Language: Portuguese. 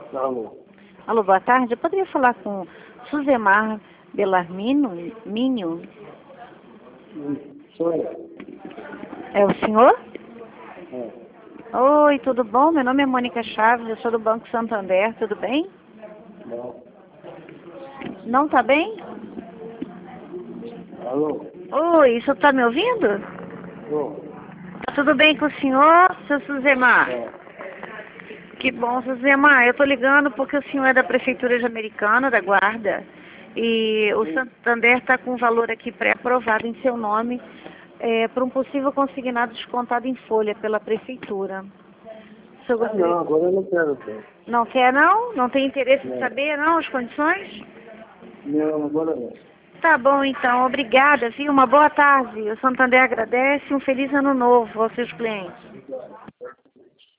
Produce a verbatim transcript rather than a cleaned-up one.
Alô. Alô, boa tarde. Eu poderia falar com Suzemar Belarmino? Minho? Sou eu. É o senhor? É. Oi, tudo bom? Meu nome é Mônica Chaves, eu sou do Banco Santander, tudo bem? Não. Não tá bem? Alô. Oi, o senhor tá me ouvindo? Alô. Tá tudo bem com o senhor, seu Suzemar? É. Que bom, Suzemar. Eu tô ligando porque o senhor é da Prefeitura de Americana, da Guarda, e o Santander está com um valor aqui pré-aprovado em seu nome é, para um possível consignado descontado em folha pela Prefeitura. O senhor Ah, gostaria... não, agora eu não quero ter. Não quer, não? Não tem interesse em Não. saber, não, as condições? Não, agora não. Tá bom, então. Obrigada, viu? Uma boa tarde. O Santander agradece e um feliz ano novo aos seus clientes.